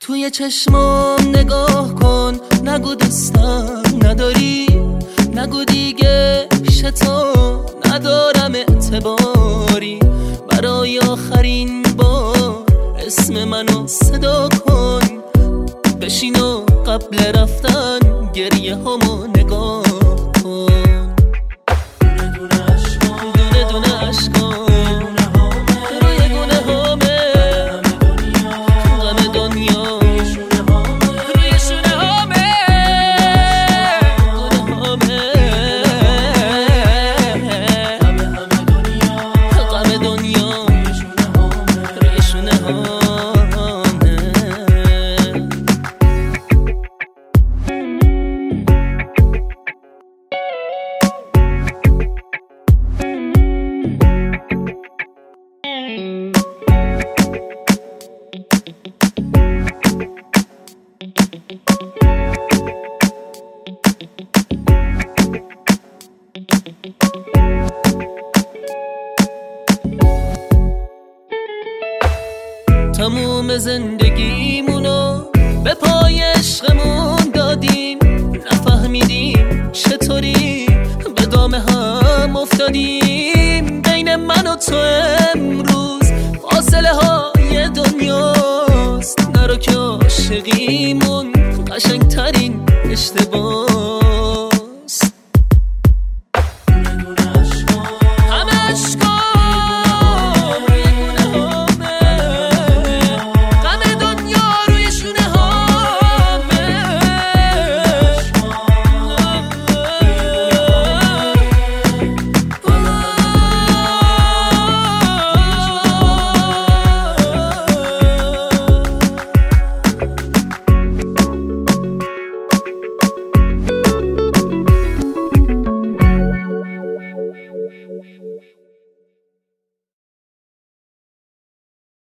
توی چشمام نگاه کن، نگو دوستم نداری، نگو دیگه پیش تو ندارم اعتباری. برای آخرین بار اسم منو صدا کن، بشین و قبل رفتن گریه همو نگاه کن. دونه دونه عشقام، دونه دونه عشقام، روی گونه همه غم دنیا، روی شونه همه گونه همه غم دنیا، روی شونه همه. تموم زندگیمونو به پای عشقمون دادیم، نفهمیدیم چطوری به دام هم افتادیم. بین من و تو امروز فاصله های دنیاست، نرو که عاشقیمون قشنگترین اشتباه